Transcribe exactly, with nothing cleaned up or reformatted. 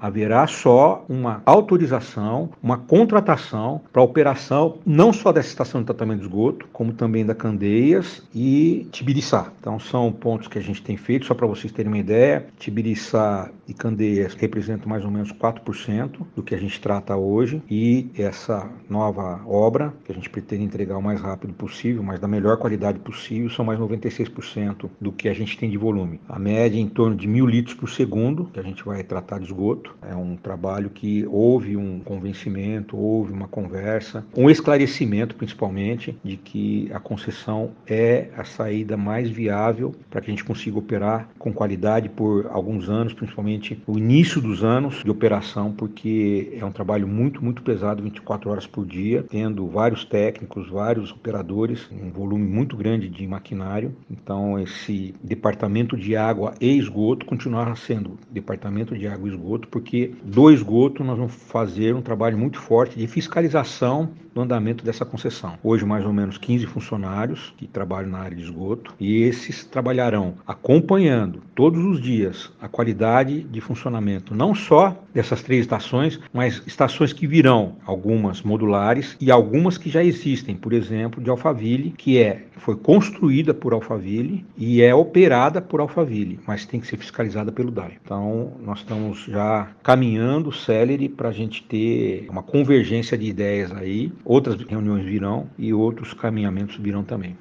haverá só uma autorização, uma contratação para a operação não só dessa estação de tratamento de esgoto, como também da Candeias e Tibiriçá. Então são pontos que a gente tem feito, só para vocês terem uma ideia. Tibiriçá e Candeias representam mais ou menos quatro por cento do que a gente trata hoje, e essa nova obra, que a gente pretende entregar o mais rápido possível, mas da melhor qualidade possível, são mais noventa e seis por cento do que a gente tem de volume. A média é em torno de mil litros por segundo que a gente vai tratar de esgoto. É um trabalho que houve um convencimento, houve uma conversa, um esclarecimento principalmente de que a concessão é a saída mais viável para que a gente consiga operar com qualidade por alguns anos, principalmente o início dos anos de operação, porque é um trabalho muito, muito pesado, vinte e quatro horas por dia, tendo vários técnicos, vários operadores, um volume muito grande de maquinário. Então esse departamento de água e esgoto continuará sendo departamento de água e esgoto, porque do esgoto nós vamos fazer um trabalho muito forte de fiscalização do andamento dessa concessão. Hoje mais ou menos quinze funcionários que trabalham na área de esgoto, e esses trabalharão acompanhando todos os dias a qualidade de funcionamento, não só dessas três estações, mas estações que virão, algumas modulares e algumas que já existem, por exemplo, de Alphaville, que é, foi construída por Alphaville e é operada por Alphaville, mas tem que ser fiscalizada pelo D A I. Então, nós estamos já caminhando célere para a gente ter uma convergência de ideias aí, outras reuniões virão e outros caminhamentos virão também.